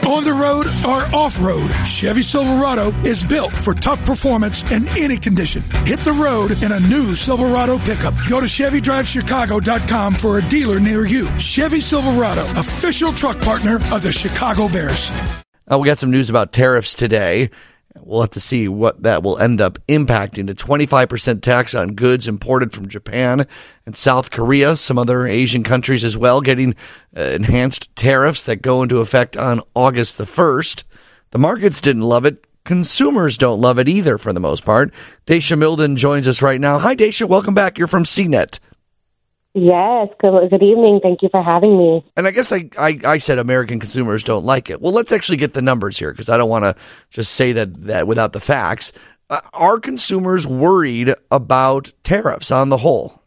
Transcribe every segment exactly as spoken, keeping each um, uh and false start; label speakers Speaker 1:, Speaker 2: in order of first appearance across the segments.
Speaker 1: On the road or off-road, Chevy Silverado is built for tough performance in any condition. Hit the road in a new Silverado pickup. Go to Chevy Drive Chicago dot com for a dealer near you. Chevy Silverado, official truck partner of the Chicago Bears.
Speaker 2: Uh, we got some news about tariffs today. We'll have to see what that will end up impacting. The twenty-five percent tax on goods imported from Japan and South Korea, some other Asian countries as well, getting uh, enhanced tariffs that go into effect on August the first. The markets didn't love it. Consumers don't love it either for the most part. Dacia Milden joins us right now. Hi, Dacia. Welcome back. You're from C net.
Speaker 3: Yes, good, good evening. Thank you for having me.
Speaker 2: And I guess I, I, I said American consumers don't like it. Well, let's actually get the numbers here because I don't want to just say that, that without the facts. Uh, are consumers worried about tariffs on the whole?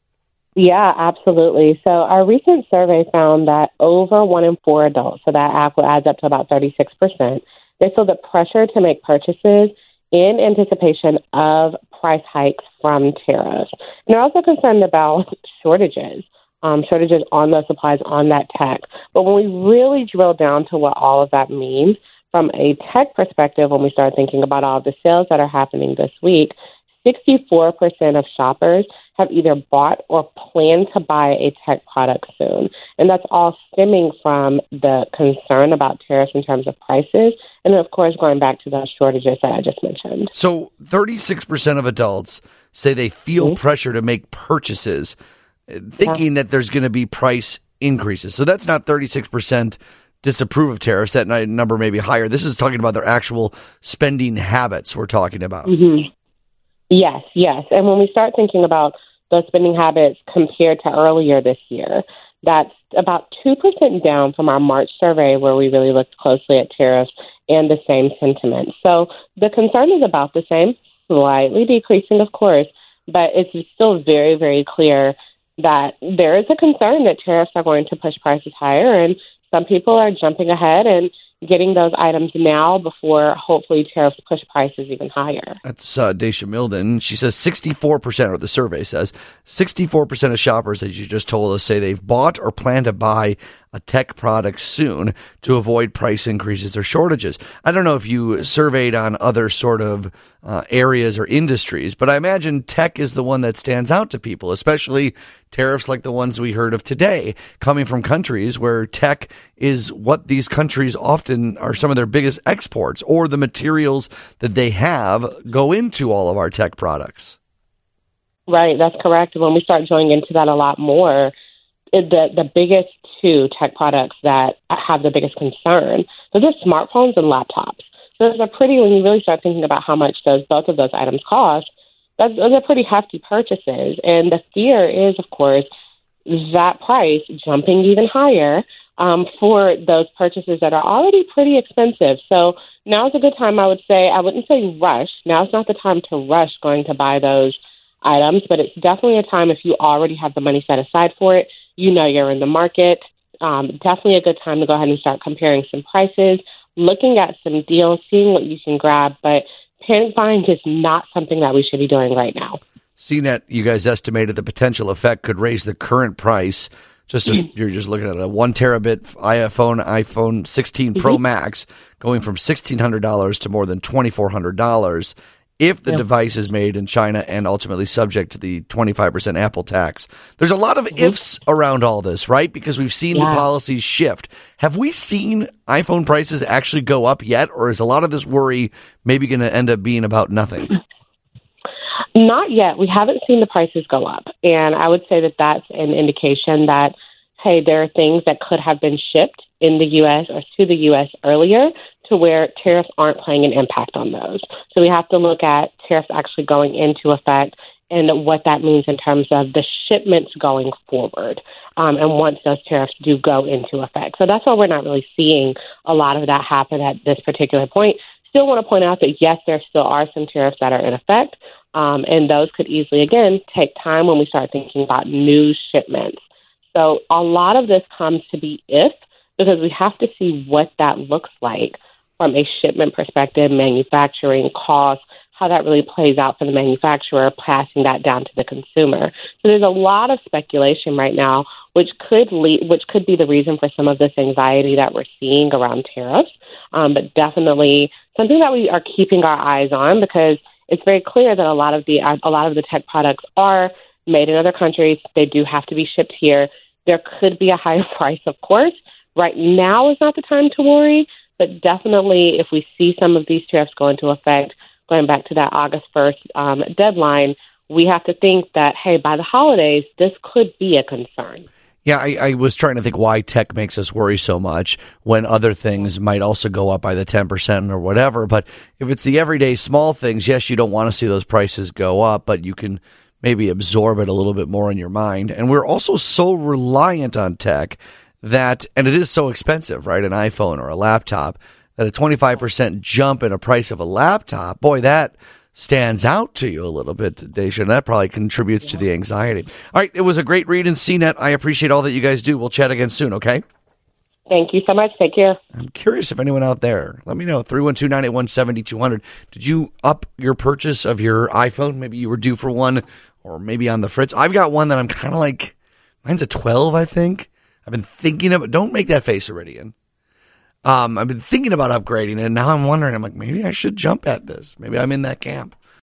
Speaker 3: Yeah, absolutely. So our recent survey found that over one in four adults, so that adds up to about thirty-six percent, they feel the pressure to make purchases in anticipation of price hikes from tariffs. And they're also concerned about shortages, um, shortages on those supplies, on that tech. But when we really drill down to what all of that means, from a tech perspective, when we start thinking about all of the sales that are happening this week, sixty-four percent of shoppers have either bought or plan to buy a tech product soon. And that's all stemming from the concern about tariffs in terms of prices. And then, of course, going back to those shortages that I just mentioned.
Speaker 2: So thirty-six percent of adults say they feel mm-hmm. pressure to make purchases, thinking yeah. that there's going to be price increases. So that's not thirty-six percent disapprove of tariffs. That number may be higher. This is talking about their actual spending habits we're talking about.
Speaker 3: Mm-hmm. Yes, yes. And when we start thinking about those spending habits compared to earlier this year, that's about two percent down from our March survey where we really looked closely at tariffs and the same sentiment. So the concern is about the same, slightly decreasing, of course, but it's still very, very clear that there is a concern that tariffs are going to push prices higher, and some people are jumping ahead and getting those items now before hopefully tariffs push prices even higher.
Speaker 2: That's uh, Dacia Milden. She says sixty-four percent, or the survey says, sixty-four percent of shoppers, as you just told us, say they've bought or plan to buy a tech product soon to avoid price increases or shortages. I don't know if you surveyed on other sort of uh, areas or industries, but I imagine tech is the one that stands out to people, especially tariffs like the ones we heard of today, coming from countries where tech is what these countries often are some of their biggest exports, or the materials that they have go into all of our tech products.
Speaker 3: Right, that's correct. When we start going into that a lot more, it, the the biggest two tech products that have the biggest concern, those are smartphones and laptops. So those are pretty, when you really start thinking about how much those both of those items cost, those, those are pretty hefty purchases. And the fear is, of course, that price jumping even higher um, for those purchases that are already pretty expensive. So now's a good time, I would say. I wouldn't say rush. Now's not the time to rush going to buy those items, but it's definitely a time if you already have the money set aside for it, you know you're in the market. Um, definitely a good time to go ahead and start comparing some prices, looking at some deals, seeing what you can grab. But panic buying is not something that we should be doing right now.
Speaker 2: C net, you guys estimated the potential effect could raise the current price. Just as you're just looking at a one terabit iPhone, iPhone sixteen Pro mm-hmm. Max going from sixteen hundred dollars to more than twenty-four hundred dollars. If the yep. device is made in China and ultimately subject to the twenty-five percent Apple tax. There's a lot of mm-hmm. ifs around all this, right? Because we've seen yeah. the policies shift. Have we seen iPhone prices actually go up yet, or is a lot of this worry maybe going to end up being about nothing?
Speaker 3: Not yet. We haven't seen the prices go up. And I would say that that's an indication that, hey, there are things that could have been shipped in the U S or to the U S earlier to where tariffs aren't playing an impact on those. So we have to look at tariffs actually going into effect and what that means in terms of the shipments going forward, um, and once those tariffs do go into effect. So that's why we're not really seeing a lot of that happen at this particular point. Still want to point out that, yes, there still are some tariffs that are in effect, um, and those could easily, again, take time when we start thinking about new shipments. So a lot of this comes to be if, because we have to see what that looks like from a shipment perspective, manufacturing costs, how that really plays out for the manufacturer, passing that down to the consumer. So there's a lot of speculation right now, which could lead, which could be the reason for some of this anxiety that we're seeing around tariffs. Um, but definitely something that we are keeping our eyes on, because it's very clear that a lot of the a lot of the tech products are made in other countries. They do have to be shipped here. There could be a higher price, of course. Right now is not the time to worry, but definitely if we see some of these tariffs go into effect, going back to that August first um, deadline, we have to think that, hey, by the holidays, this could be a concern.
Speaker 2: Yeah, I, I was trying to think why tech makes us worry so much when other things might also go up by the ten percent or whatever. But if it's the everyday small things, yes, you don't want to see those prices go up, but you can maybe absorb it a little bit more in your mind. And we're also so reliant on tech that, and it is so expensive, right, an iPhone or a laptop, that a twenty-five percent jump in a price of a laptop, boy, that stands out to you a little bit, Daisha, and that probably contributes yeah. to the anxiety. All right, it was a great read in C net. I appreciate all that you guys do. We'll chat again soon, okay?
Speaker 3: Thank you so much. Take care.
Speaker 2: I'm curious if anyone out there, let me know, three one two, nine eight one, seven two zero zero. Did you up your purchase of your iPhone? Maybe you were due for one, or maybe on the fritz. I've got one that I'm kind of like, mine's a twelve, I think. I've been thinking of it. Don't make that face, Iridian. Um, I've been thinking about upgrading it, and now I'm wondering, I'm like, maybe I should jump at this. Maybe I'm in that camp.